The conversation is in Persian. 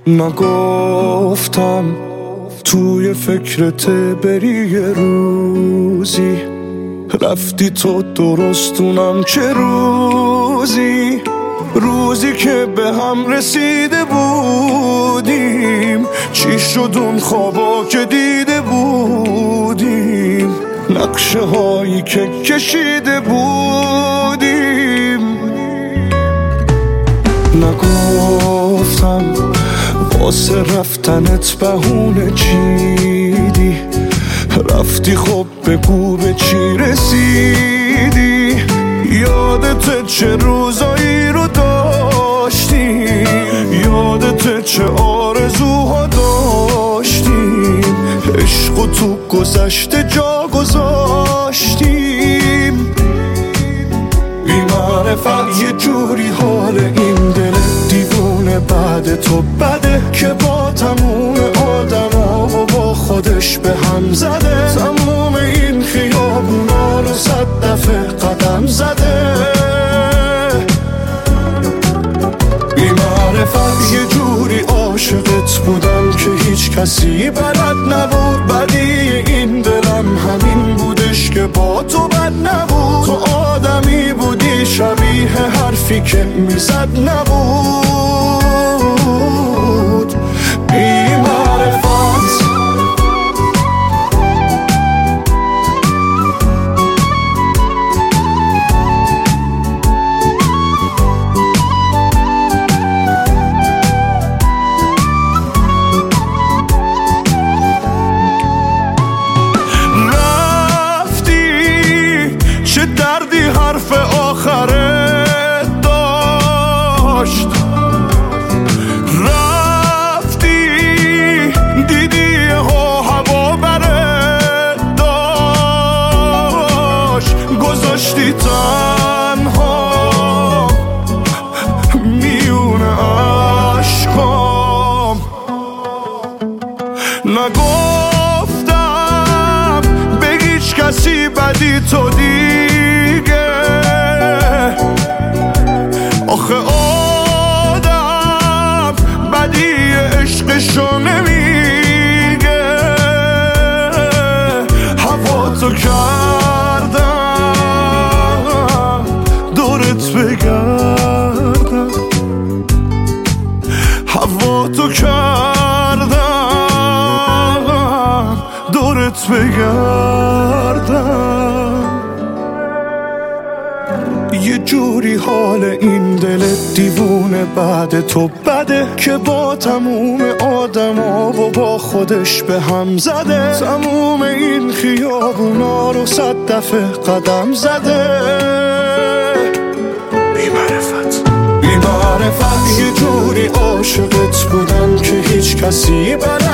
نگفتم توی فکرت بری یه روزی، رفتی تو درستونم چه روزی، روزی که به هم رسیده بودیم، چی شد اون خوابا که دیده بودیم، نقشه هایی که کشیده بودیم. نگفتم واسه رفتنت بهونه چیدی، رفتی خب بگو به چی رسیدی، یادت چه روزایی رو داشتیم، یادت چه آرزوها داشتیم، عشق و تو گذشته جا گذاشتیم. بی معرفت یه جوری حال این دل دیوونه بعد تو بده، که با تموم آدما و با خودش به هم زده، تموم این خیابونا رو 100 دفعه قدم زده. بی معرفت یه جوری عاشقت بودم که هیچ کسی بلد نبود، بدی این دلم همین بودش که با تو بد نبود، تو آدمی بودی شبیه حرفی که میزد نبود. بی معرفت چه دردی حرف آخره داشت، رفتی دیدی هوا بره داشت، گذاشتی تنها میون عشقام. نگفتم به هیچ کسی بدی تو دیگه، آخه آدم بدی عشقشو نمیگه، هوا تو کردم دورت بگردم، هوا تو کردم دورت بگردم. یه جوری حال این دل دیوونه بعد تو بده، که با تموم آدما و با خودش به هم زده، تموم این خیابونا رو 100 دفعه قدم زده. بی معرفت یه جوری عاشقت بودم که هیچ کسی بلد